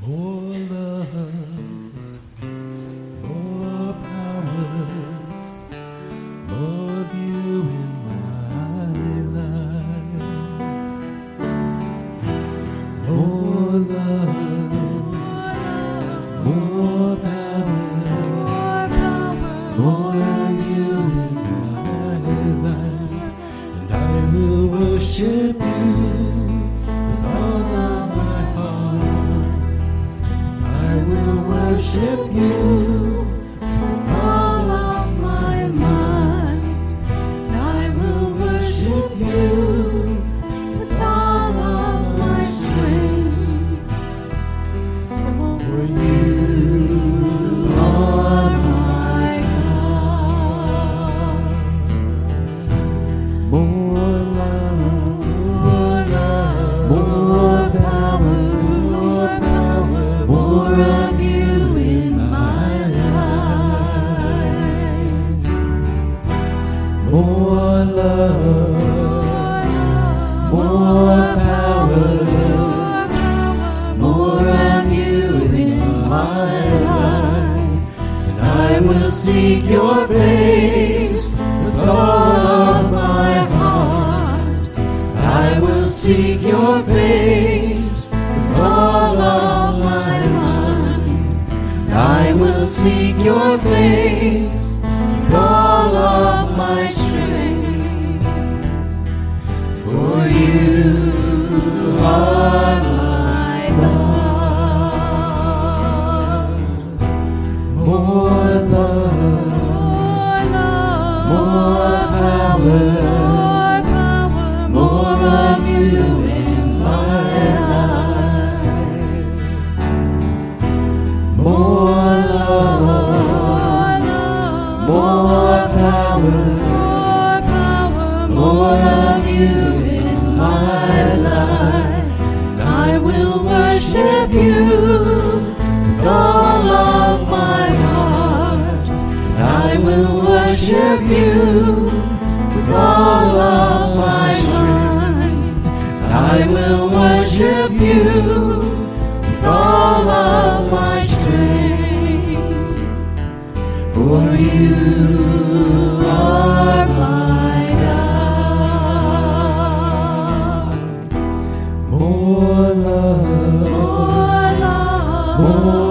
More love, more power, more of you in my life. More love, more power, more of you in my life. And I will worship you with all of my heart. I will worship you with all of my mind. I will worship you with all of my strength. For you are my God. More love, more power, more of you in my life. More love, more power, more of you in my life. And I will seek your face with all of my heart. I will seek your face with all of my mind. I will seek your face with all of my strength. For you are my God. More love, more power, more of you in my life. More love, more power, more of you in my life. I will worship you with all of my heart. I will worship you with all of my mind. I will worship you with all of my strength. For you are my God. More love, more